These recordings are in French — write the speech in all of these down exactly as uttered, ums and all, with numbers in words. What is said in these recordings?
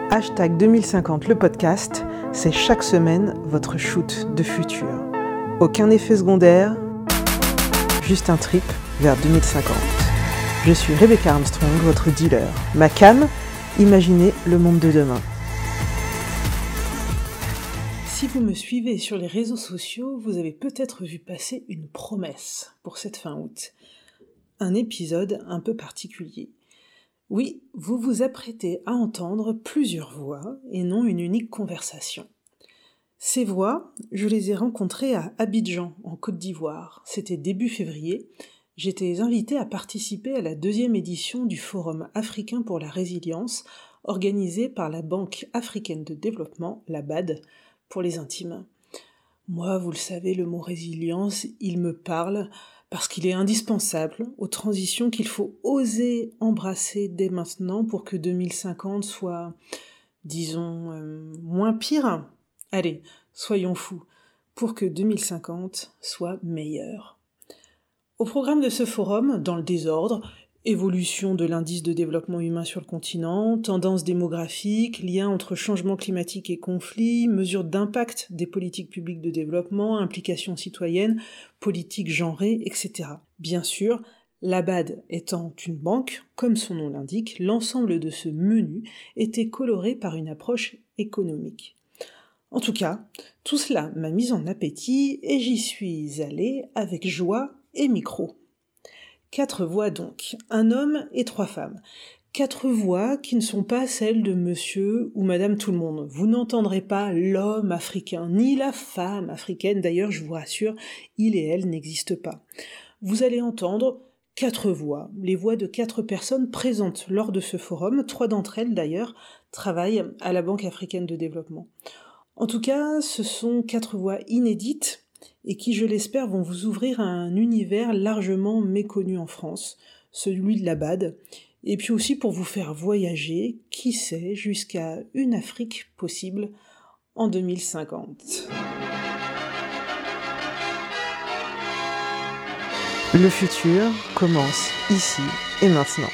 Hashtag deux mille cinquante, le podcast, c'est chaque semaine votre shoot de futur. Aucun effet secondaire, juste un trip vers deux mille cinquante. Je suis Rebecca Armstrong, votre dealer. Ma cam, imaginez le monde de demain. Si vous me suivez sur les réseaux sociaux, vous avez peut-être vu passer une promesse pour cette fin août. Un épisode un peu particulier. Oui, vous vous apprêtez à entendre plusieurs voix et non une unique conversation. Ces voix, je les ai rencontrées à Abidjan, en Côte d'Ivoire. C'était début février. J'étais invitée à participer à la deuxième édition du Forum africain pour la résilience, organisé par la Banque africaine de développement, la B A D, pour les intimes. Moi, vous le savez, le mot résilience, il me parle parce qu'il est indispensable aux transitions qu'il faut oser embrasser dès maintenant pour que deux mille cinquante soit, disons, euh, moins pire. Allez, soyons fous, pour que deux mille cinquante soit meilleur. Au programme de ce forum, dans le désordre, évolution de l'indice de développement humain sur le continent, tendances démographiques, liens entre changement climatique et conflits, mesures d'impact des politiques publiques de développement, implications citoyennes, politiques genrées, et cetera. Bien sûr, la B A D étant une banque, comme son nom l'indique, l'ensemble de ce menu était coloré par une approche économique. En tout cas, tout cela m'a mise en appétit et j'y suis allée avec joie et micro. Quatre voix donc, un homme et trois femmes. Quatre voix qui ne sont pas celles de monsieur ou madame tout le monde. Vous n'entendrez pas l'homme africain, ni la femme africaine, d'ailleurs je vous rassure, il et elle n'existent pas. Vous allez entendre quatre voix, les voix de quatre personnes présentes lors de ce forum, trois d'entre elles d'ailleurs travaillent à la Banque africaine de développement. En tout cas, ce sont quatre voix inédites, et qui, je l'espère, vont vous ouvrir à un univers largement méconnu en France, celui de la B A D, et puis aussi pour vous faire voyager, qui sait, jusqu'à une Afrique possible en deux mille cinquante. Le futur commence ici et maintenant.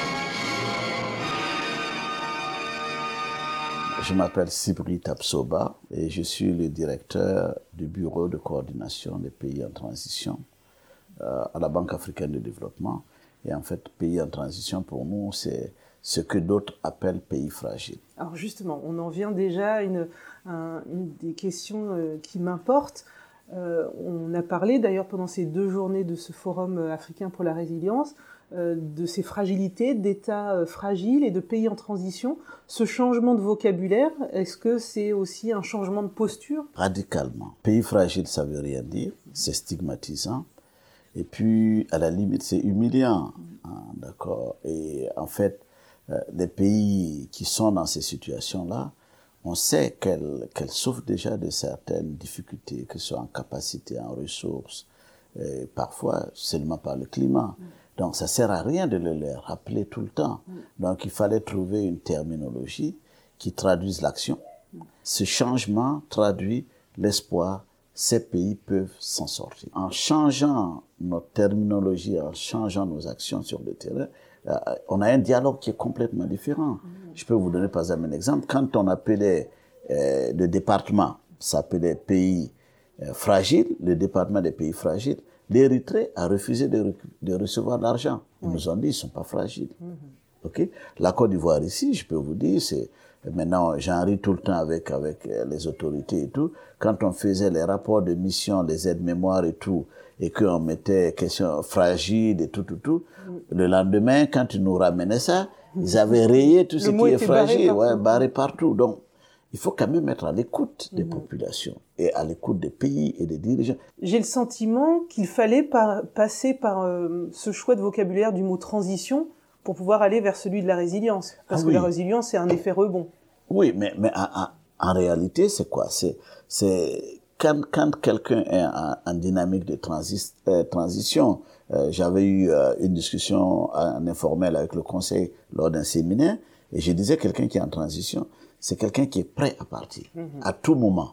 Je m'appelle Sibri Tapsoba et je suis le directeur du bureau de coordination des pays en transition euh, à la Banque africaine de développement. Et en fait, pays en transition, pour nous, c'est ce que d'autres appellent pays fragiles. Alors justement, on en vient déjà à une, un, une des questions euh, qui m'importent. Euh, on a parlé d'ailleurs pendant ces deux journées de ce forum africain pour la résilience, euh, de ces fragilités, d'États euh, fragiles et de pays en transition. Ce changement de vocabulaire, est-ce que c'est aussi un changement de posture ? Radicalement. Pays fragile, ça veut rien dire, c'est stigmatisant. Et puis, à la limite, c'est humiliant. Hein, d'accord. Et en fait, euh, les pays qui sont dans ces situations-là, on sait qu'elles, qu'elles souffrent déjà de certaines difficultés, que ce soit en capacité, en ressources, et parfois seulement par le climat. Mm. Donc ça sert à rien de le leur rappeler tout le temps. Mm. Donc il fallait trouver une terminologie qui traduise l'action. Mm. Ce changement traduit l'espoir. Ces pays peuvent s'en sortir. En changeant notre terminologie, en changeant nos actions sur le terrain, euh, on a un dialogue qui est complètement différent. Mmh. Je peux vous donner par exemple un exemple. Quand on appelait euh, le département, s'appelait pays euh, fragile, le département des pays fragiles, l'Érythrée a refusé de, de recevoir l'argent. Ils mmh. nous ont dit, ils ne sont pas fragiles. Mmh. Okay? La Côte d'Ivoire ici, je peux vous dire, c'est maintenant, j'en ris tout le temps avec, avec les autorités et tout. Quand on faisait les rapports de mission, les aides-mémoires et tout, et qu'on mettait questions fragiles et tout, tout, tout, mm. le lendemain, quand ils nous ramenaient ça, ils avaient rayé tout ce qui est fragile, barré, ouais, barré partout. Donc, il faut quand même être à l'écoute des mm. populations et à l'écoute des pays et des dirigeants. J'ai le sentiment qu'il fallait par, passer par euh, ce choix de vocabulaire du mot transition pour pouvoir aller vers celui de la résilience. Parce ah, que oui. la résilience, c'est un effet rebond. Oui, mais, mais en, en, en réalité, c'est quoi? C'est, c'est quand, quand quelqu'un est en, en dynamique de transi, euh, transition, euh, j'avais eu euh, une discussion en informel avec le conseil lors d'un séminaire, et je disais quelqu'un qui est en transition, c'est quelqu'un qui est prêt à partir, mm-hmm. à tout moment.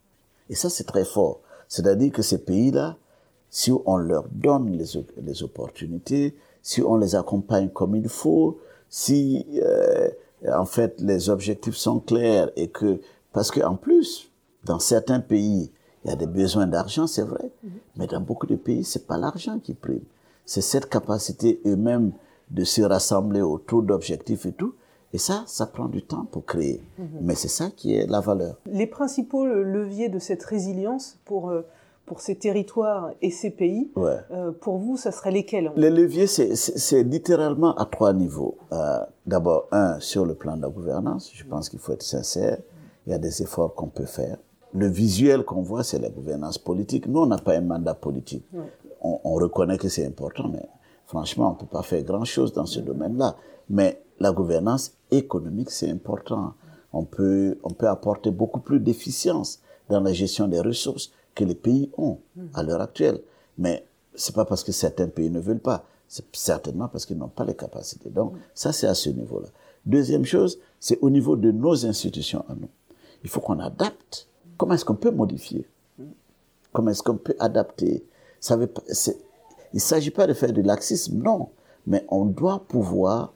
Et ça, c'est très fort. C'est-à-dire que ces pays-là, si on leur donne les, les opportunités, si on les accompagne comme il faut, si euh, en fait, les objectifs sont clairs et que, parce qu'en plus, dans certains pays, il y a des besoins d'argent, c'est vrai, mmh. mais dans beaucoup de pays, c'est pas l'argent qui prime. C'est cette capacité eux-mêmes de se rassembler autour d'objectifs et tout. Et ça, ça prend du temps pour créer. Mmh. Mais c'est ça qui est la valeur. Les principaux leviers de cette résilience pour, pour ces territoires et ces pays, ouais. euh, pour vous, ça serait lesquels? Les leviers, c'est, c'est, c'est littéralement à trois niveaux. Euh, d'abord, un, sur le plan de la gouvernance. Je pense qu'il faut être sincère. Il y a des efforts qu'on peut faire. Le visuel qu'on voit, c'est la gouvernance politique. Nous, on n'a pas un mandat politique. Ouais. On, on reconnaît que c'est important, mais franchement, on ne peut pas faire grand-chose dans ce domaine-là. Mais la gouvernance économique, c'est important. On peut, on peut apporter beaucoup plus d'efficience dans la gestion des ressources que les pays ont à l'heure actuelle. Mais c'est pas parce que certains pays ne veulent pas. C'est certainement parce qu'ils n'ont pas les capacités. Donc, ça, c'est à ce niveau-là. Deuxième chose, c'est au niveau de nos institutions à nous. Il faut qu'on adapte. Comment est-ce qu'on peut modifier? Comment est-ce qu'on peut adapter? Ça veut pas, c'est, il ne s'agit pas de faire du laxisme, non. Mais on doit pouvoir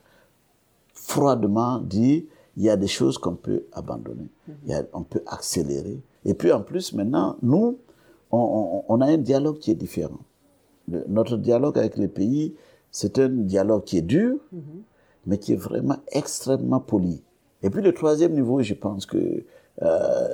froidement dire, il y a des choses qu'on peut abandonner. Il y a, on peut accélérer. Et puis en plus, maintenant, nous, on, on, on a un dialogue qui est différent. Le, notre dialogue avec les pays, c'est un dialogue qui est dur, mm-hmm. mais qui est vraiment extrêmement poli. Et puis le troisième niveau, je pense que euh,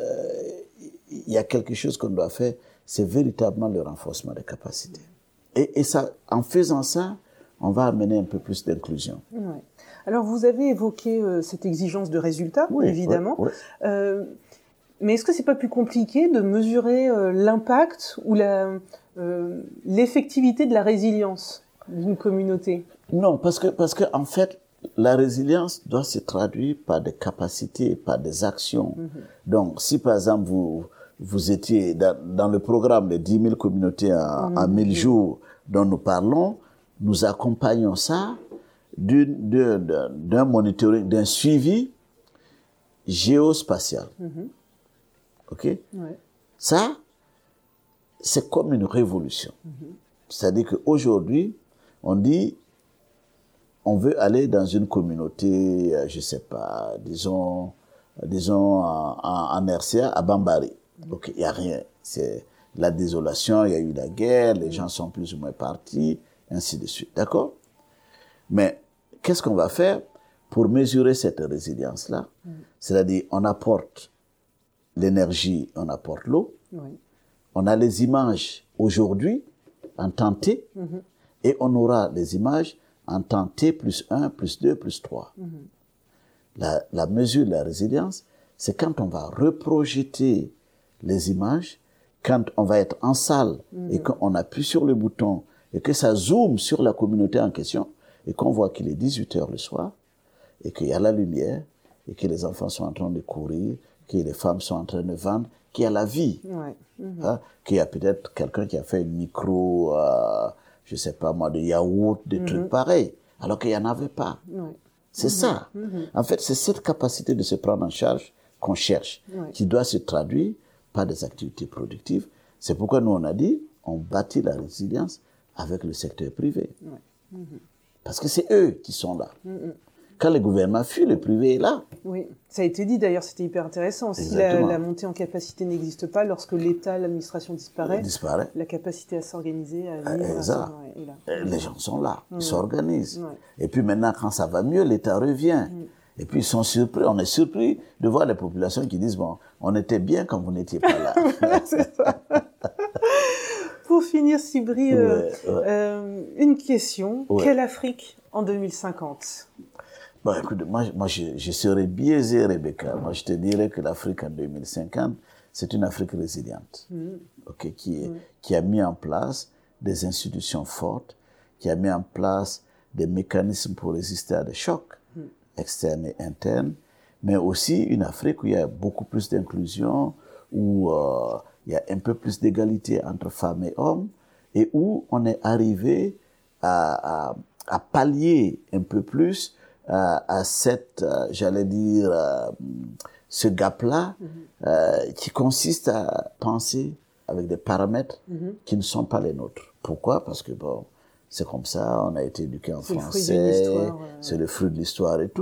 il y a quelque chose qu'on doit faire, c'est véritablement le renforcement des capacités. Et, et ça, en faisant ça, on va amener un peu plus d'inclusion. Ouais. Alors, vous avez évoqué euh, cette exigence de résultats, oui, évidemment. Oui, oui. Euh, mais est-ce que c'est pas plus compliqué de mesurer euh, l'impact ou la, euh, l'effectivité de la résilience d'une communauté? Non, parce que, parce que en fait, la résilience doit se traduire par des capacités, par des actions. Mm-hmm. Donc, si par exemple, vous, vous étiez dans, dans le programme des dix mille communautés en, mm-hmm. en mille jours dont nous parlons, nous accompagnons ça d'une, d'un, d'un monitoring, d'un suivi géospatial. Mm-hmm. OK? Ouais. Ça, c'est comme une révolution. Mm-hmm. C'est-à-dire qu'aujourd'hui, on dit, on veut aller dans une communauté, je sais pas, disons, disons en, en, en R C A, à Bambari. Mm-hmm. OK, il n'y a rien. C'est la désolation, il y a eu la guerre, les mm-hmm. gens sont plus ou moins partis, ainsi de suite. D'accord? Mais qu'est-ce qu'on va faire pour mesurer cette résilience-là? Mm-hmm. C'est-à-dire, on apporte l'énergie, on apporte l'eau. Oui. On a les images aujourd'hui en temps T, mm-hmm. et on aura les images en temps T plus un, plus deux, plus trois. Mm-hmm. La, la mesure de la résilience, c'est quand on va reprojeter les images, quand on va être en salle mm-hmm. et qu'on appuie sur le bouton et que ça zoome sur la communauté en question et qu'on voit qu'il est dix-huit heures le soir et qu'il y a la lumière et que les enfants sont en train de courir, que les femmes sont en train de vendre, qu'il y a la vie. Ouais. Mm-hmm. Hein, qu'il y a peut-être quelqu'un qui a fait une micro, euh, je sais pas moi, de yaourt, des mm-hmm. trucs pareils, alors qu'il n'y en avait pas. Ouais. C'est mm-hmm. ça. Mm-hmm. En fait, c'est cette capacité de se prendre en charge qu'on cherche, ouais. qui doit se traduire par des activités productives. C'est pourquoi nous, on a dit, on bâtit la résilience avec le secteur privé. Ouais. Mm-hmm. Parce que c'est eux qui sont là. Mm-hmm. Quand le gouvernement fuit, le privé est là. Oui, ça a été dit d'ailleurs, c'était hyper intéressant. Si la, la montée en capacité n'existe pas, lorsque l'État, l'administration disparaît, disparaît, la capacité à s'organiser, à vivre, exact. À est là. Les gens sont là, ils mmh. s'organisent. Ouais. Et puis maintenant, quand ça va mieux, l'État revient. Mmh. Et puis ils sont surpris, on est surpris de voir les populations qui disent, bon, on était bien quand vous n'étiez pas là. C'est ça. Pour finir, Sibri, ouais, euh, ouais. Euh, une question. Ouais. Quelle Afrique en deux mille cinquante? Bon, écoute, moi, moi je, je serais biaisé, Rebecca. Moi, je te dirais que l'Afrique en deux mille cinquante, c'est une Afrique résiliente, mmh. okay, qui, est, mmh. qui a mis en place des institutions fortes, qui a mis en place des mécanismes pour résister à des chocs mmh. externes et internes, mais aussi une Afrique où il y a beaucoup plus d'inclusion, où euh, il y a un peu plus d'égalité entre femmes et hommes, et où on est arrivé à, à, à pallier un peu plus à, à cette, euh, j'allais dire, euh, ce gap-là, mm-hmm. euh, qui consiste à penser avec des paramètres mm-hmm. qui ne sont pas les nôtres. Pourquoi? Parce que bon, c'est comme ça, on a été éduqué en c'est français, le ouais. c'est le fruit de l'histoire et tout.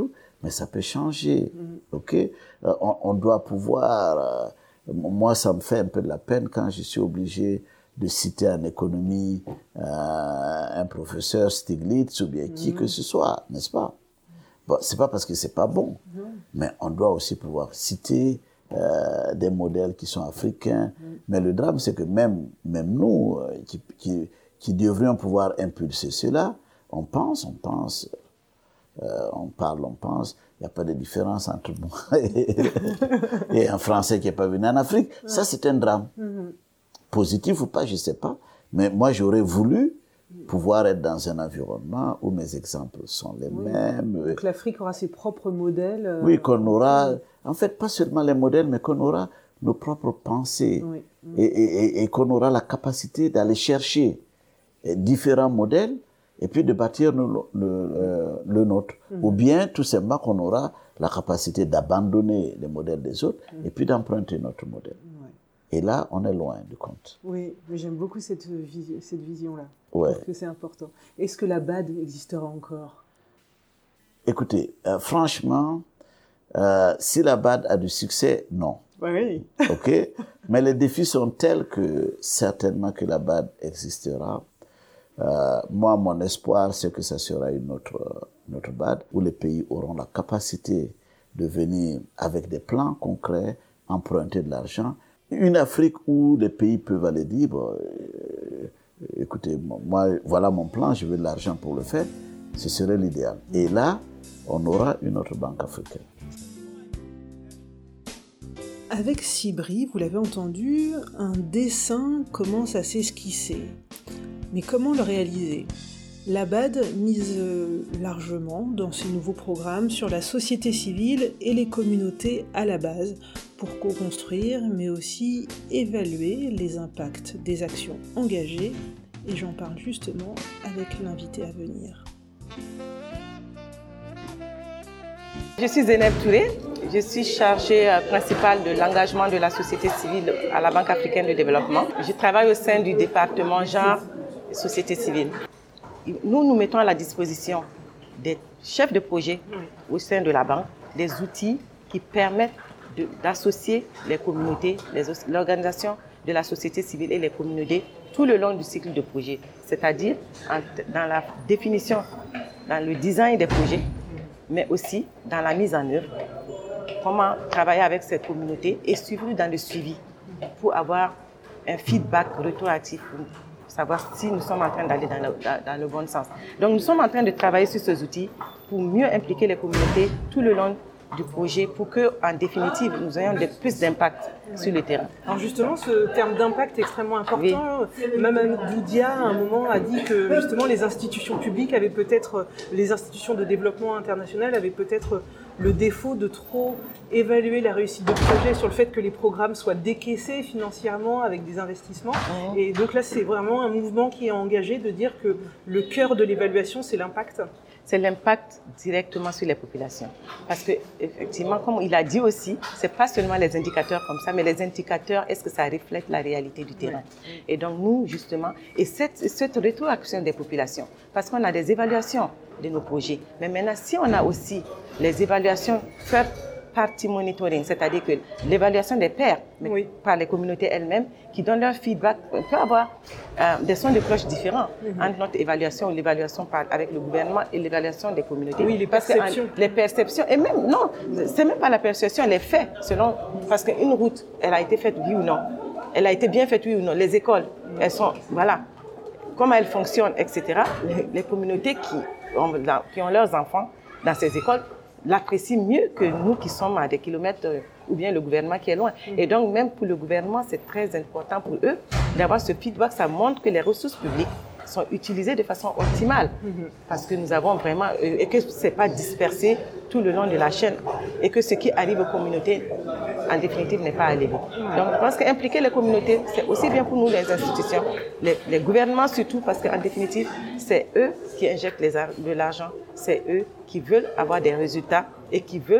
mais ça peut changer, ok? Euh, on, on doit pouvoir... Euh, moi, ça me fait un peu de la peine quand je suis obligé de citer en économie euh, un professeur Stiglitz ou bien qui mmh. que ce soit, n'est-ce pas? Bon, c'est pas parce que c'est pas bon, mmh. mais on doit aussi pouvoir citer euh, des modèles qui sont africains. Mmh. Mais le drame, c'est que même, même nous, euh, qui, qui, qui devrions pouvoir impulser cela, on pense, on pense, euh, on parle, on pense, il n'y a pas de différence entre moi et, et un Français qui n'est pas venu en Afrique. Ouais. Ça, c'est un drame. Mmh. Positif ou pas, je ne sais pas. Mais moi, j'aurais voulu pouvoir être dans un environnement où mes exemples sont les oui. mêmes. Donc l'Afrique aura ses propres modèles. Euh... Oui, qu'on aura, en fait, pas seulement les modèles, mais qu'on aura nos propres pensées. Oui. Et, et, et qu'on aura la capacité d'aller chercher différents modèles et puis de bâtir le, le, euh, le nôtre. Mm-hmm. Ou bien, tout simplement, qu'on aura la capacité d'abandonner les modèles des autres mm-hmm. et puis d'emprunter notre modèle. Ouais. Et là, on est loin du compte. Oui, mais j'aime beaucoup cette, vis- cette vision-là. Ouais. Je trouve que c'est important. Est-ce que la B A D existera encore? Écoutez, euh, franchement, euh, si la B A D a du succès, non. Oui. OK? Mais les défis sont tels que certainement que la B A D existera. Euh, moi, mon espoir, c'est que ça sera une autre, une autre B A D où les pays auront la capacité de venir avec des plans concrets, emprunter de l'argent. Une Afrique où les pays peuvent aller dire, bon, euh, écoutez, moi, voilà mon plan, je veux de l'argent pour le faire, ce serait l'idéal. Et là, on aura une autre banque africaine. Avec Sibri, vous l'avez entendu, un dessin commence à s'esquisser. Mais comment le réaliser ? La B A D mise largement dans ses nouveaux programmes sur la société civile et les communautés à la base pour co-construire, mais aussi évaluer les impacts des actions engagées. Et j'en parle justement avec l'invité à venir. Je suis Zeynep Touré, je suis chargée principale de l'engagement de la société civile à la Banque africaine de développement. Je travaille au sein du département genre et société civile. Nous, nous mettons à la disposition des chefs de projet au sein de la banque des outils qui permettent de, d'associer les communautés, les, l'organisation de la société civile et les communautés tout le long du cycle de projet, c'est-à-dire en, dans la définition, dans le design des projets, mais aussi dans la mise en œuvre, comment travailler avec cette communauté et suivre dans le suivi pour avoir un feedback rétroactif pour savoir si nous sommes en train d'aller dans le, dans, dans le bon sens. Donc nous sommes en train de travailler sur ces outils pour mieux impliquer les communautés tout le long du projet pour qu'en définitive, nous ayons de, plus d'impact sur le terrain. Alors justement, ce terme d'impact est extrêmement important. Oui. Mamadou Dia, à un moment, a dit que justement les institutions publiques avaient peut-être, les institutions de développement international avaient peut-être le défaut de trop évaluer la réussite de projet sur le fait que les programmes soient décaissés financièrement avec des investissements. Mmh. Et donc là, c'est vraiment un mouvement qui est engagé de dire que le cœur de l'évaluation, c'est l'impact. C'est l'impact directement sur les populations. Parce que, effectivement, comme il a dit aussi, c'est pas seulement les indicateurs comme ça, mais les indicateurs, est-ce que ça reflète la réalité du terrain? Oui. Et donc, nous, justement, et cette, cette rétroaction des populations, parce qu'on a des évaluations de nos projets, mais maintenant, si on a aussi les évaluations faites partie monitoring, c'est-à-dire que l'évaluation des pairs, mais oui. par les communautés elles-mêmes, qui donnent leur feedback, on peut avoir euh, des sons de cloche différents mm-hmm. entre notre évaluation, l'évaluation par, avec le gouvernement et l'évaluation des communautés. Oui, les perceptions. En, les perceptions, et même, non, c'est même pas la perception, les faits, selon, parce qu'une route, elle a été faite oui ou non, elle a été bien faite oui ou non, les écoles, elles sont, voilà, comment elles fonctionnent, et cetera. Les, les communautés qui ont, qui ont leurs enfants dans ces écoles, l'apprécient mieux que nous qui sommes à des kilomètres euh, ou bien le gouvernement qui est loin. Mmh. Et donc, même pour le gouvernement, c'est très important pour eux d'avoir ce feedback. Ça montre que les ressources publiques sont utilisées de façon optimale mmh. parce que nous avons vraiment... Euh, et que ce n'est pas dispersé tout le long de la chaîne et que ce qui arrive aux communautés, en définitive, n'est pas arrivé. Mmh. Donc, je pense qu'impliquer les communautés, c'est aussi bien pour nous, les institutions, les, les gouvernements surtout, parce qu'en définitive, c'est eux qui injectent les, de l'argent, c'est eux qui veulent avoir des résultats et qui veulent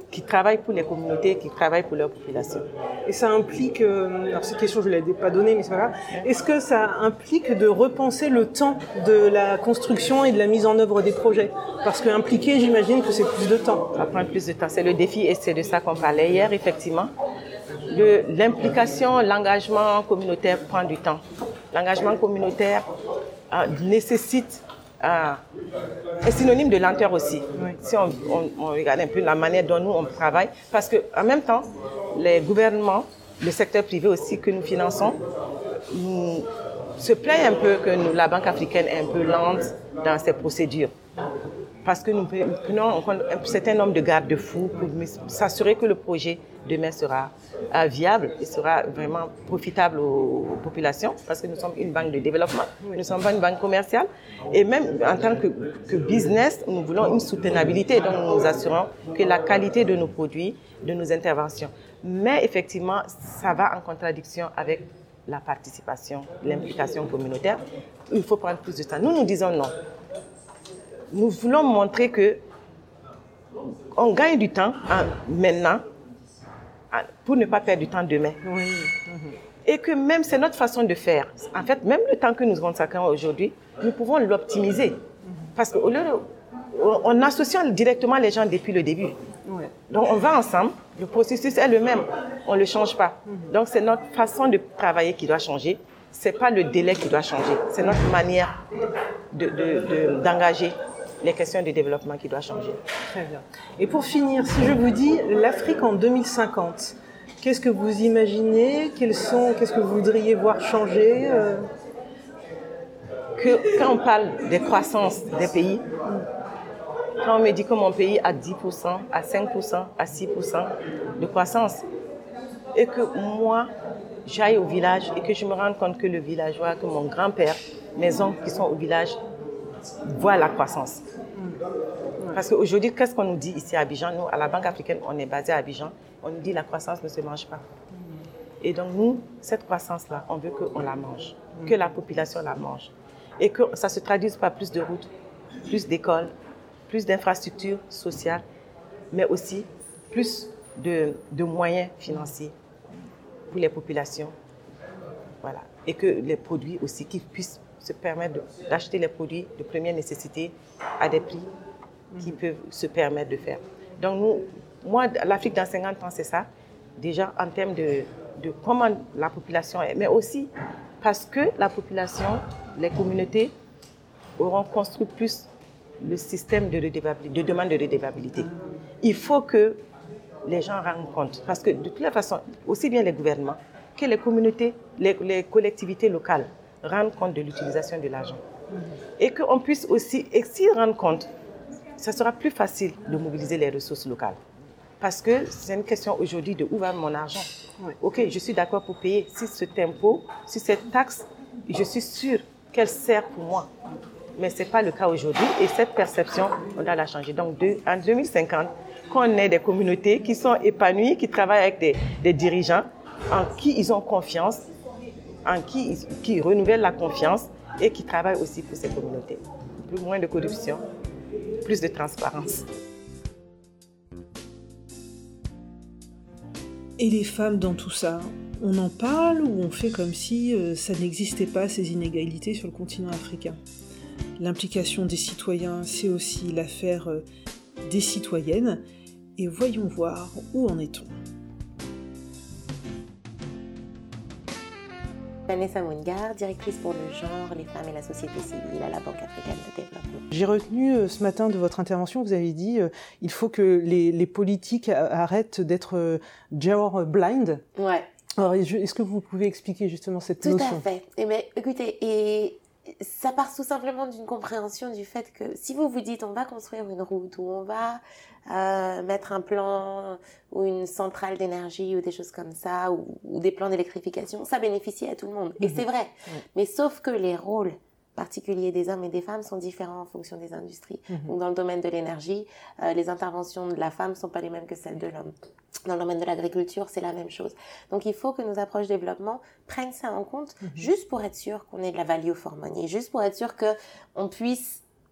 qui travaillent pour les communautés, qui travaillent pour leur population. Et ça implique, euh, alors cette question je ne l'ai pas donnée, mais c'est pas grave, est-ce que ça implique de repenser le temps de la construction et de la mise en œuvre des projets? Parce que impliquer, j'imagine que c'est plus de temps. Ça prend plus de temps, c'est le défi et c'est de ça qu'on parlait hier, effectivement. Le, l'implication, l'engagement communautaire prend du temps. L'engagement communautaire euh, nécessite, euh, est synonyme de lenteur aussi. Oui. Si on, on, on regarde un peu la manière dont nous on travaille, parce qu'en même temps, les gouvernements, le secteur privé aussi que nous finançons, nous, se plaignent un peu que nous, la Banque africaine est un peu lente dans ses procédures. Parce que nous prenons un certain nombre de garde-fous pour s'assurer que le projet demain sera euh, viable et sera vraiment profitable aux, aux populations, parce que nous sommes une banque de développement, nous ne sommes pas une banque commerciale. Et même en tant que, que business, nous voulons une soutenabilité, donc nous nous assurons que la qualité de nos produits, de nos interventions. Mais effectivement, ça va en contradiction avec la participation, l'implication communautaire. Il faut prendre plus de temps. Nous, nous disons non. Nous voulons montrer que on gagne du temps hein, maintenant hein, pour ne pas perdre du temps demain. Oui. Mm-hmm. Et que même c'est notre façon de faire. En fait, même le temps que nous consacrons aujourd'hui, nous pouvons l'optimiser. Mm-hmm. Parce qu'au lieu de, on associe directement les gens depuis le début. Oui. Donc on va ensemble, le processus est le même, on ne le change pas. Mm-hmm. Donc c'est notre façon de travailler qui doit changer. Ce n'est pas le délai qui doit changer, c'est notre manière de, de, de, d'engager les questions de développement qui doivent changer. Très bien. Et pour finir, si je vous dis l'Afrique en deux mille cinquante, qu'est-ce que vous imaginez? Quels sont, qu'est-ce que vous voudriez voir changer euh... que, Quand on parle des croissances des pays, quand on me dit que mon pays a dix pour cent, à cinq pour cent, à six pour cent de croissance, et que moi, j'aille au village et que je me rende compte que le villageois, que mon grand-père, mes oncles qui sont au village, voient la croissance. Parce qu'aujourd'hui, qu'est-ce qu'on nous dit ici à Abidjan? Nous, à la Banque africaine, on est basé à Abidjan. On nous dit que la croissance ne se mange pas. Et donc, nous, cette croissance-là, on veut qu'on la mange, que la population la mange. Et que ça ne se traduise pas plus de routes, plus d'écoles, plus d'infrastructures sociales, mais aussi plus de, de moyens financiers pour les populations. Voilà. Et que les produits aussi, qu'ils puissent se permettre de, d'acheter les produits de première nécessité à des prix qui peuvent se permettre de faire. Donc nous, moi, l'Afrique dans cinquante ans, c'est ça. Déjà en termes de, de comment la population est, mais aussi parce que la population, les communautés auront construit plus le système de, de demande de redevabilité. Il faut que les gens rendent compte, parce que de toute la façon, aussi bien les gouvernements que les communautés, les, les collectivités locales rendent compte de l'utilisation de l'argent. Et qu'on puisse aussi, et s'ils rendent compte, ça sera plus facile de mobiliser les ressources locales. Parce que c'est une question aujourd'hui de où va mon argent. Oui. Ok, je suis d'accord pour payer. Si cet impôt, si cette taxe, je suis sûre qu'elle sert pour moi. Mais ce n'est pas le cas aujourd'hui et cette perception, on doit la changer. Donc de, en deux mille cinquante, qu'on ait des communautés qui sont épanouies, qui travaillent avec des, des dirigeants en qui ils ont confiance, en qui, qui renouvellent la confiance et qui travaillent aussi pour ces communautés. Plus, moins de corruption, plus de transparence. Et les femmes dans tout ça, on en parle ou on fait comme si euh, ça n'existait pas, ces inégalités sur le continent africain? L'implication des citoyens, c'est aussi l'affaire euh, des citoyennes. Et voyons voir où en est-on. Vanessa Moungar, directrice pour le genre, les femmes et la société civile à la Banque africaine de développement. J'ai retenu euh, ce matin de votre intervention, vous avez dit euh, il faut que les, les politiques arrêtent d'être euh, gender blind. Ouais. Alors, est-ce que vous pouvez expliquer justement cette Tout notion? Tout à fait. Eh bien, écoutez, et ça part tout simplement d'une compréhension du fait que si vous vous dites on va construire une route ou on va euh, mettre un plan ou une centrale d'énergie ou des choses comme ça ou, ou des plans d'électrification, ça bénéficie à tout le monde. Mmh. Et c'est vrai. Mmh. Mais sauf que les rôles particuliers des hommes et des femmes sont différents en fonction des industries. Mmh. Donc, dans le domaine de l'énergie, euh, les interventions de la femme ne sont pas les mêmes que celles de l'homme. Dans le domaine de l'agriculture, c'est la même chose. Donc, il faut que nos approches développement prennent ça en compte, mmh. juste pour être sûr qu'on ait de la value for money, juste pour être sûr qu'on puisse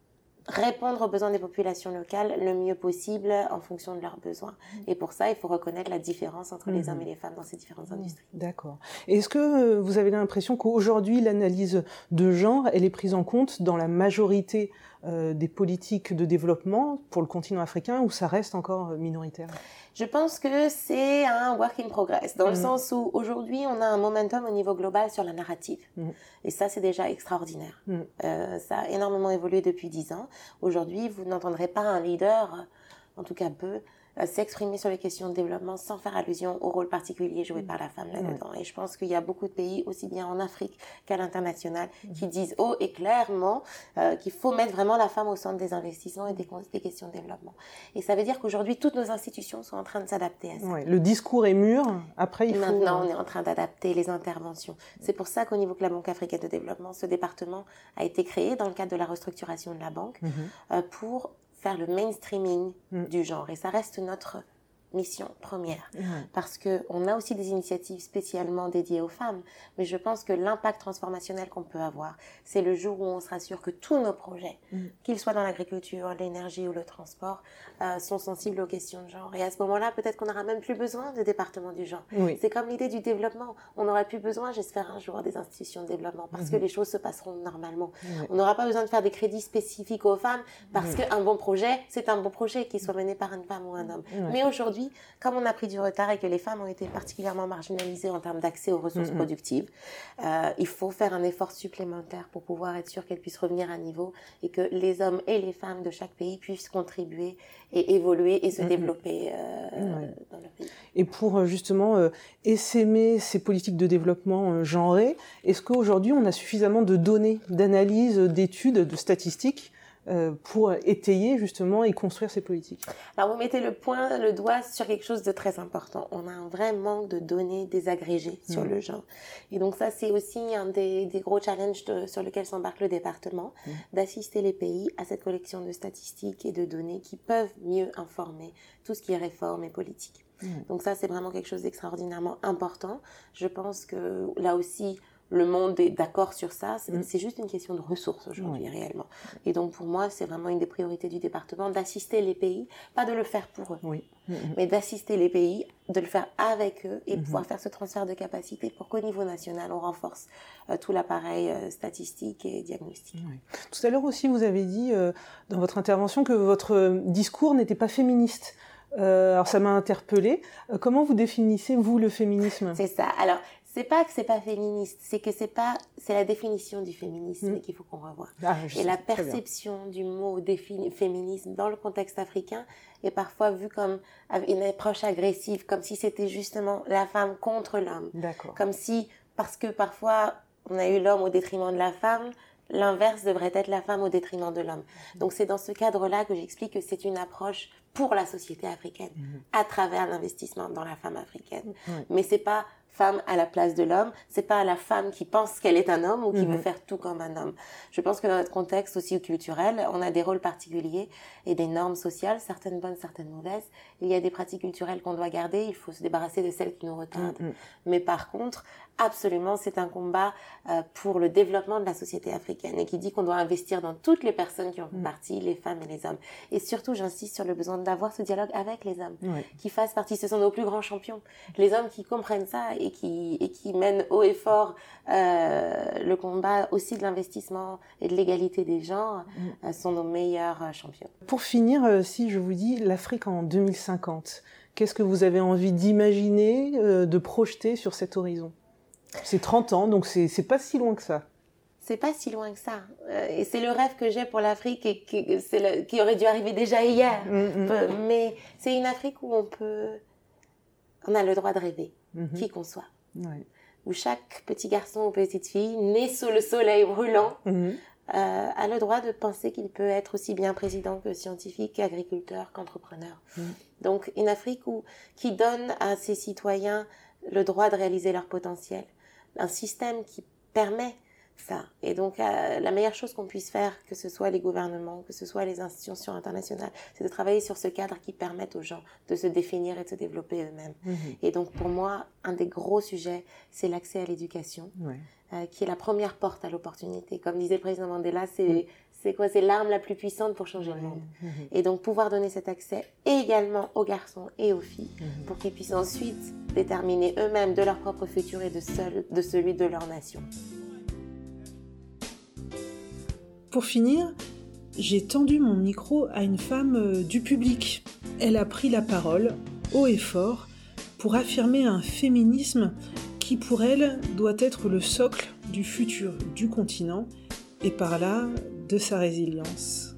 répondre aux besoins des populations locales le mieux possible en fonction de leurs besoins. Et pour ça, il faut reconnaître la différence entre les hommes et les femmes dans ces différentes industries. D'accord. Est-ce que vous avez l'impression qu'aujourd'hui, l'analyse de genre, elle est prise en compte dans la majorité euh, des politiques de développement pour le continent africain, ou ça reste encore minoritaire ? Je pense que c'est un work in progress, dans mmh. le sens où aujourd'hui, on a un momentum au niveau global sur la narrative. Mmh. Et ça, c'est déjà extraordinaire. Mmh. Euh, ça a énormément évolué depuis dix ans. Aujourd'hui, vous n'entendrez pas un leader, en tout cas peu, s'exprimer sur les questions de développement sans faire allusion au rôle particulier joué par la femme là-dedans. Et je pense qu'il y a beaucoup de pays, aussi bien en Afrique qu'à l'international, qui disent haut et clairement euh, qu'il faut mettre vraiment la femme au centre des investissements et des, des questions de développement. Et ça veut dire qu'aujourd'hui, toutes nos institutions sont en train de s'adapter à ça. Ouais, le discours est mûr, après il faut... Maintenant, on est en train d'adapter les interventions. C'est pour ça qu'au niveau de la Banque africaine de développement, ce département a été créé dans le cadre de la restructuration de la banque mmh. euh, pour faire le mainstreaming mmh. du genre. Et ça reste notre mission première. Mmh. Parce qu'on a aussi des initiatives spécialement dédiées aux femmes. Mais je pense que l'impact transformationnel qu'on peut avoir, c'est le jour où on se rassure que tous nos projets, mmh. qu'ils soient dans l'agriculture, l'énergie ou le transport, euh, sont sensibles aux questions de genre. Et à ce moment-là, peut-être qu'on n'aura même plus besoin de département du genre. Oui. C'est comme l'idée du développement. On n'aura plus besoin, j'espère, un jour, des institutions de développement parce mmh. que les choses se passeront normalement. Mmh. On n'aura pas besoin de faire des crédits spécifiques aux femmes parce mmh. qu'un bon projet, c'est un bon projet, qu'il soit mené par une femme ou un homme. Mmh. Mais aujourd'hui, comme on a pris du retard et que les femmes ont été particulièrement marginalisées en termes d'accès aux ressources mmh. productives, euh, il faut faire un effort supplémentaire pour pouvoir être sûr qu'elles puissent revenir à niveau et que les hommes et les femmes de chaque pays puissent contribuer et évoluer et se mmh. développer euh, mmh. dans le pays. Et pour justement euh, essaimer ces politiques de développement euh, genrées, est-ce qu'aujourd'hui on a suffisamment de données, d'analyses, d'études, de statistiques pour étayer justement et construire ces politiques? Alors vous mettez le point, le doigt sur quelque chose de très important. On a un vrai manque de données désagrégées sur mmh. le genre. Et donc ça, c'est aussi un des, des gros challenges de, sur lesquels s'embarque le département, mmh. d'assister les pays à cette collection de statistiques et de données qui peuvent mieux informer tout ce qui est réforme et politique. Mmh. Donc ça, c'est vraiment quelque chose d'extraordinairement important. Je pense que là aussi, le monde est d'accord sur ça, c'est, mmh. c'est juste une question de ressources aujourd'hui, oui. réellement. Et donc, pour moi, c'est vraiment une des priorités du département d'assister les pays, pas de le faire pour eux, oui. mmh. mais d'assister les pays, de le faire avec eux et mmh. pouvoir faire ce transfert de capacité pour qu'au niveau national, on renforce euh, tout l'appareil euh, statistique et diagnostique. Oui. Tout à l'heure aussi, vous avez dit euh, dans votre intervention que votre discours n'était pas féministe. Euh, alors, ça m'a interpellée. Euh, comment vous définissez, vous, le féminisme ? C'est ça. Alors, c'est pas que c'est pas féministe, c'est que c'est pas, c'est la définition du féminisme mmh. qu'il faut qu'on revoie. Ah, et la perception du mot défini, féminisme dans le contexte africain est parfois vue comme une approche agressive, comme si c'était justement la femme contre l'homme. D'accord. Comme si, parce que parfois on a eu l'homme au détriment de la femme, l'inverse devrait être la femme au détriment de l'homme. Donc c'est dans ce cadre-là que j'explique que c'est une approche pour la société africaine, mmh. à travers l'investissement dans la femme africaine. Mmh. Mais c'est pas femme à la place de l'homme, c'est pas la femme qui pense qu'elle est un homme ou qui mmh. veut faire tout comme un homme. Je pense que dans notre contexte aussi culturel, on a des rôles particuliers et des normes sociales, certaines bonnes, certaines mauvaises. Il y a des pratiques culturelles qu'on doit garder, il faut se débarrasser de celles qui nous retardent. Mmh. Mais par contre, absolument, c'est un combat euh, pour le développement de la société africaine et qui dit qu'on doit investir dans toutes les personnes qui en font mmh. partie, les femmes et les hommes. Et surtout, j'insiste sur le besoin d'avoir ce dialogue avec les hommes, oui. qui fassent partie, ce sont nos plus grands champions. Les hommes qui comprennent ça et qui, et qui mènent haut et fort euh, le combat aussi de l'investissement et de l'égalité des genres mmh. euh, sont nos meilleurs euh, champions. Pour finir, euh, si je vous dis l'Afrique en deux mille cinquante, qu'est-ce que vous avez envie d'imaginer, euh, de projeter sur cet horizon ? C'est trente ans, donc c'est, c'est pas si loin que ça. C'est pas si loin que ça. Euh, et c'est le rêve que j'ai pour l'Afrique et qui, c'est le, qui aurait dû arriver déjà hier. Mm-hmm. Mais c'est une Afrique où on peut... On a le droit de rêver, mm-hmm. qui qu'on soit. Ouais. Où chaque petit garçon ou petite fille, né sous le soleil brûlant, mm-hmm. euh, a le droit de penser qu'il peut être aussi bien président que scientifique, qu'agriculteur, qu'entrepreneur. Mm-hmm. Donc une Afrique où, qui donne à ses citoyens le droit de réaliser leur potentiel. Un système qui permet ça. Et donc, euh, la meilleure chose qu'on puisse faire, que ce soit les gouvernements, que ce soit les institutions internationales, c'est de travailler sur ce cadre qui permette aux gens de se définir et de se développer eux-mêmes. Mmh. Et donc, pour moi, un des gros sujets, c'est l'accès à l'éducation, ouais. euh, qui est la première porte à l'opportunité. Comme disait le président Mandela, c'est, mmh. c'est quoi? C'est l'arme la plus puissante pour changer le monde. Mmh. Et donc, pouvoir donner cet accès également aux garçons et aux filles mmh. pour qu'ils puissent ensuite déterminer eux-mêmes de leur propre futur et de, seul, de celui de leur nation. Pour finir, j'ai tendu mon micro à une femme du public. Elle a pris la parole, haut et fort, pour affirmer un féminisme qui, pour elle, doit être le socle du futur du continent et par là, de sa résilience.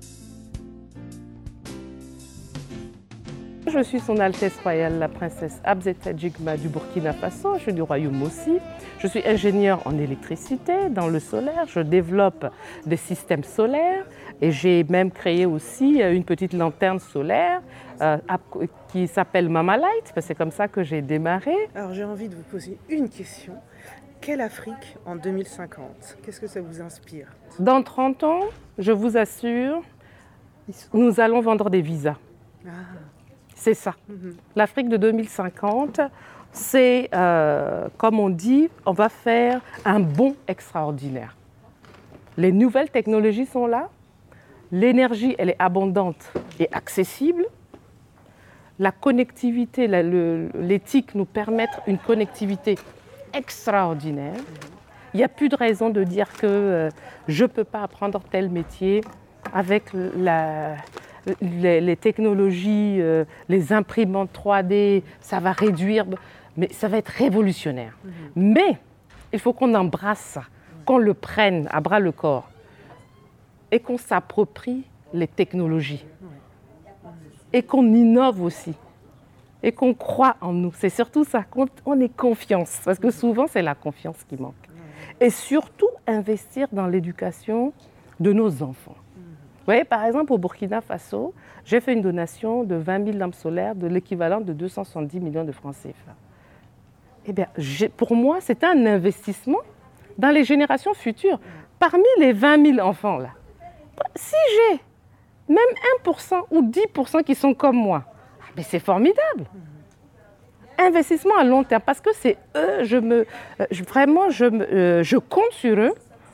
Je suis Son Altesse Royale, la princesse Abzeta Jigma du Burkina Faso, je suis du royaume aussi. Je suis ingénieure en électricité, dans le solaire, je développe des systèmes solaires et j'ai même créé aussi une petite lanterne solaire euh, qui s'appelle Mama Light, parce que c'est comme ça que j'ai démarré. Alors j'ai envie de vous poser une question. Quelle Afrique en deux mille cinquante? Qu'est-ce que ça vous inspire? Dans trente ans, je vous assure, nous allons vendre des visas. Ah. C'est ça. Mm-hmm. L'Afrique de deux mille cinquante, c'est, euh, comme on dit, on va faire un bond extraordinaire. Les nouvelles technologies sont là, l'énergie, elle est abondante et accessible. La connectivité, la, le, l'éthique nous permettent une connectivité extraordinaire. Il n'y a plus de raison de dire que euh, je ne peux pas apprendre tel métier avec la... Les, les technologies, euh, les imprimantes trois D, ça va réduire, mais ça va être révolutionnaire. Mmh. Mais il faut qu'on embrasse ça, mmh. qu'on le prenne à bras le corps et qu'on s'approprie les technologies mmh. et qu'on innove aussi et qu'on croit en nous. C'est surtout ça, qu'on ait confiance, parce que souvent c'est la confiance qui manque. Mmh. Et surtout investir dans l'éducation de nos enfants. Vous voyez, par exemple, au Burkina Faso, j'ai fait une donation de vingt mille lampes solaires de l'équivalent de deux cent soixante-dix millions de francs C F A. Eh bien, pour moi, c'est un investissement dans les générations futures. Parmi les vingt mille enfants, là, si j'ai même un pour cent ou dix pour cent qui sont comme moi, mais c'est formidable. Investissement à long terme, parce que c'est eux, je me, vraiment, je, me, euh, je compte sur eux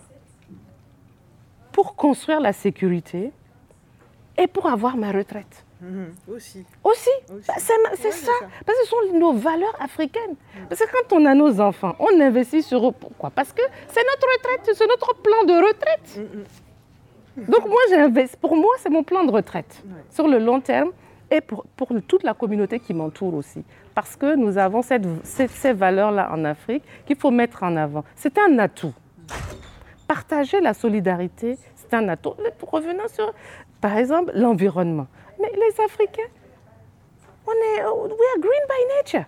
pour construire la sécurité et pour avoir ma retraite. Mmh, aussi. Aussi, aussi. Bah, c'est, c'est ouais, ça. ça. Parce que ce sont nos valeurs africaines. Mmh. Parce que quand on a nos enfants, on investit sur eux. Pourquoi? Parce que c'est notre retraite, c'est notre plan de retraite. Mmh. Donc moi, j'investis. Pour moi, c'est mon plan de retraite ouais. sur le long terme et pour, pour toute la communauté qui m'entoure aussi. Parce que nous avons cette, cette, ces valeurs-là en Afrique qu'il faut mettre en avant. C'est un atout. Partager la solidarité, c'est un atout. Revenons sur, par exemple, l'environnement. Mais les Africains, on est, we are green by nature.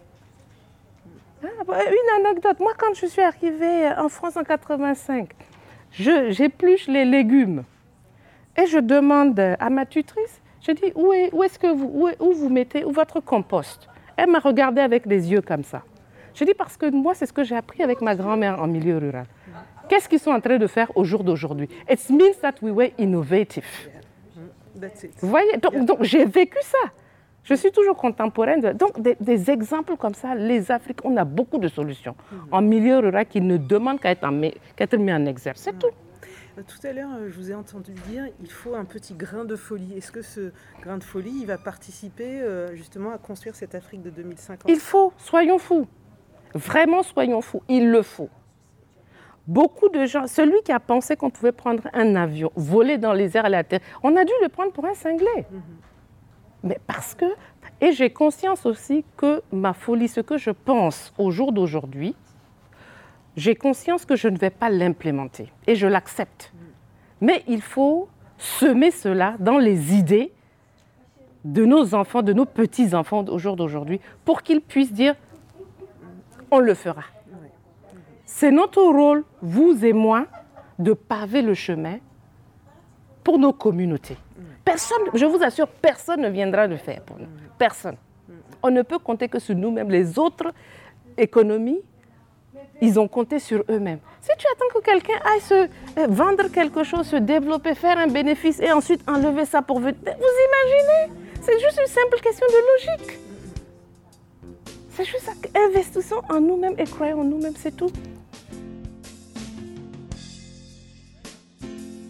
Ouais. Une anecdote, moi quand je suis arrivée en France en quatre-vingt-cinq, je, j'épluche les légumes et je demande à ma tutrice, je dis, où, est, où est-ce que vous, où, est, où vous mettez où votre compost? Elle m'a regardée avec les yeux comme ça. Je dis, parce que moi, c'est ce que j'ai appris avec ma grand-mère en milieu rural. Qu'est-ce qu'ils sont en train de faire au jour d'aujourd'hui? It means that we were innovative. Yeah. That's it. Vous voyez, donc, yeah. donc j'ai vécu ça. Je suis toujours contemporaine. Donc des, des exemples comme ça, les Africains, on a beaucoup de solutions mm-hmm. en milieu rural qui ne demandent qu'à être, en, qu'à être mis en exergue. C'est mm-hmm. tout. Tout à l'heure, je vous ai entendu dire qu'il faut un petit grain de folie. Est-ce que ce grain de folie, il va participer justement à construire cette Afrique de deux mille cinquante? Il faut, soyons fous. Vraiment, soyons fous. Il le faut. Beaucoup de gens, celui qui a pensé qu'on pouvait prendre un avion, voler dans les airs à la terre, on a dû le prendre pour un cinglé. Mmh. Mais parce que, et j'ai conscience aussi que ma folie, ce que je pense au jour d'aujourd'hui, j'ai conscience que je ne vais pas l'implémenter et je l'accepte. Mmh. Mais il faut semer cela dans les idées de nos enfants, de nos petits-enfants au jour d'aujourd'hui, pour qu'ils puissent dire, on le fera. C'est notre rôle, vous et moi, de paver le chemin pour nos communautés. Personne, je vous assure, personne ne viendra le faire pour nous. Personne. On ne peut compter que sur nous-mêmes. Les autres économies, ils ont compté sur eux-mêmes. Si tu attends que quelqu'un aille se vendre quelque chose, se développer, faire un bénéfice et ensuite enlever ça pour venir, vous imaginez? C'est juste une simple question de logique. C'est juste ça. Investissons en nous-mêmes et croyons en nous-mêmes, c'est tout.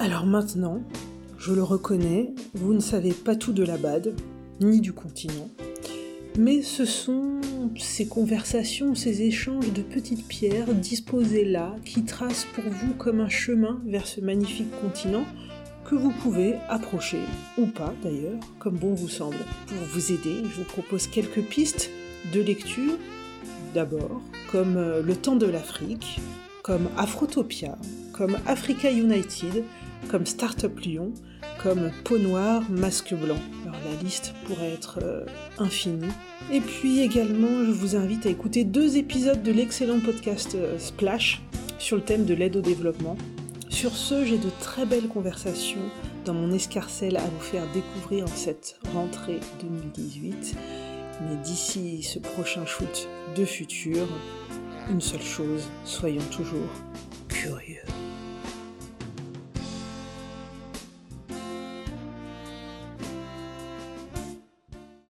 Alors maintenant, je le reconnais, vous ne savez pas tout de la B A D, ni du continent, mais ce sont ces conversations, ces échanges de petites pierres disposées là, qui tracent pour vous comme un chemin vers ce magnifique continent que vous pouvez approcher, ou pas d'ailleurs, comme bon vous semble. Pour vous aider, je vous propose quelques pistes de lecture, d'abord, comme Le Temps de l'Afrique, comme Afrotopia, comme Africa United, comme Startup Lyon, comme Peau Noire, Masque Blanc. Alors la liste pourrait être euh, infinie. Et puis également, je vous invite à écouter deux épisodes de l'excellent podcast euh, Splash sur le thème de l'aide au développement. Sur ce, j'ai de très belles conversations dans mon escarcelle à vous faire découvrir en cette rentrée deux mille dix-huit. Mais d'ici ce prochain shoot de futur, une seule chose, soyons toujours curieux.